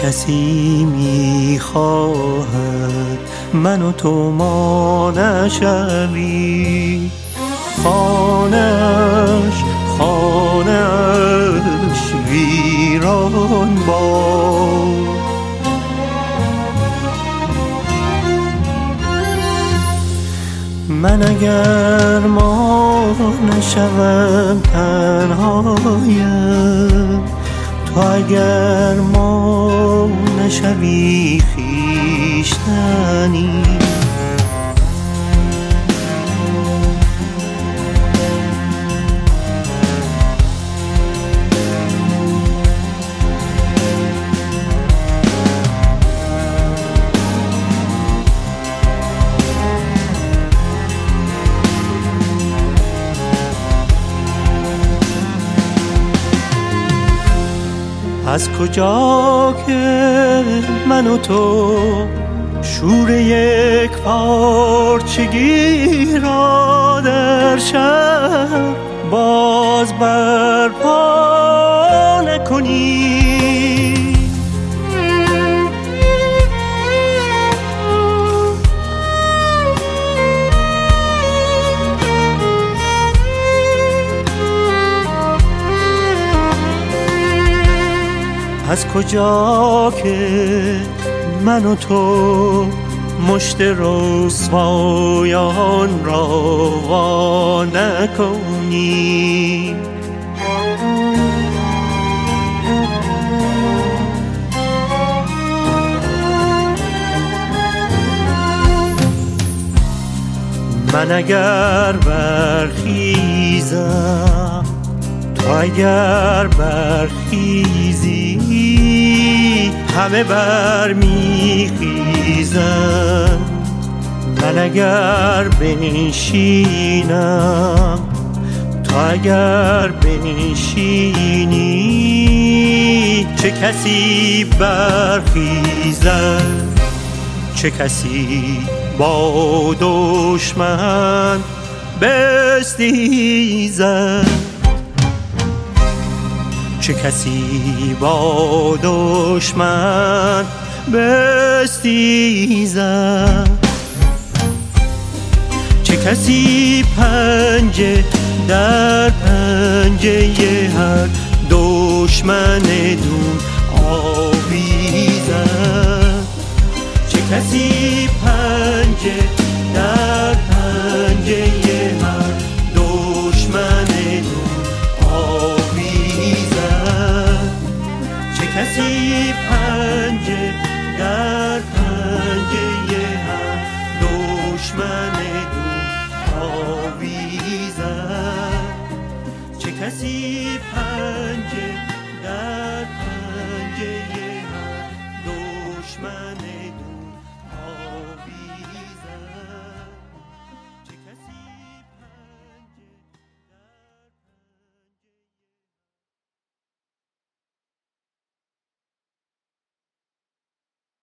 کسی میخواهد من و تو ما نشوی، خانه‌اش ویران باد. من اگر ما نشوم تنهایم، تو اگر ما نشوی خویشتنی. از کجا که من و تو شور یک پارچگی را در شب باز برپا نکنی؟ از کجا که من و تو مشت رسوایان را وا نکنیم؟ من اگر برخیزم، تو اگر برخیزی، همه برمیخیزن. من اگر بنشینم، تو اگر بنشینی، چه کسی برخیزد، چه کسی با دشمن بستیزد، چه کسی با دشمن بستیزد، چه کسی پنجه در پنجه هر دشمن دون آویزد، چه کسی پنجه در پنجه هر دشمن دون آویزد، چه کسی پنجه در پنجه هر دشمن دون آویزد، چه کسی